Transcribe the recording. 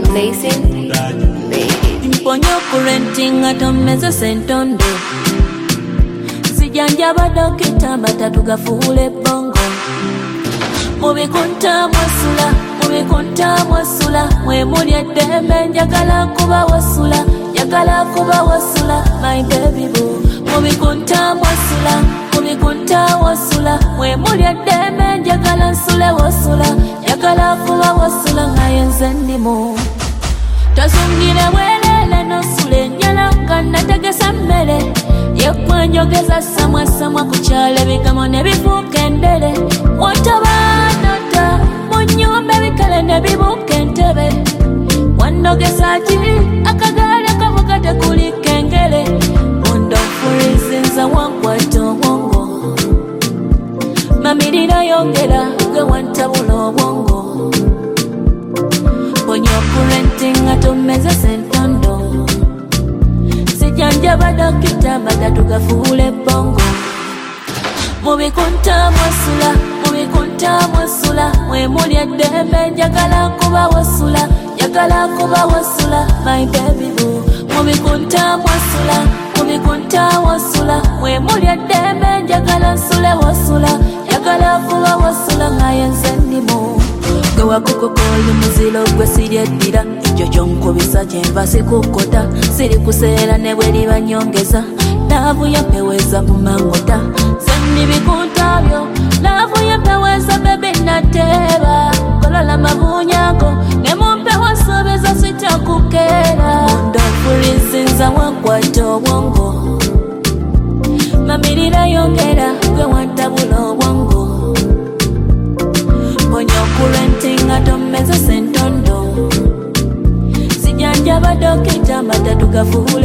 Lacing, Mponyo kurenting atomeze sentondo. Sijanja dokita batatuga fuule bongo. Mubikunta mwasula, mwe muli eddembe njagala kuba wasula, my baby boo. Mubikunta wasula, mwe muli eddembe njagala nsule wasula, kuba wasula ngaye nze ndimu. Tozungire bwelele nosule njala nga nategesa mmere, yekwanjogeza samwa kukyala ebigambo ne bifuuka endere. Wotobanota mu nnyumba ebikale ne bibuuka entebe, wannogesa ki akagaali akavuga tekuliko engere. Mundofulizinza wankwata obwongo, mamirira yongera gwe wantabula obwongo. Mponyo kurenting atomeze sentondo. Sijanja dokita batatuga fuule bongo. Mubikunta mwasula, mwe muli eddembe njagala kuba wasula, my baby boo. Mubikunta wasula, mwe muli eddembe njagala nsule wasula, kuba wasula ngaye nze ndimu. Gwe wakukokoli muziro gwe siryeddira, ekyo kyonkubisa kyenva sikukota, siri kuseera ne bwe liba nyongeza, laavu yampeweza mu mangota. Sendi bikunta byo, laavu yampeweza bebe nateeba, kolola mabunyago ne mumpewa sobeza sitakukeera. Mundofulizinza wankwata obwongo, mamirira yongera gwe wantabula obwongo. Mponyo kurenting atomeze sentondo. Sijanja dokita batatuga fuule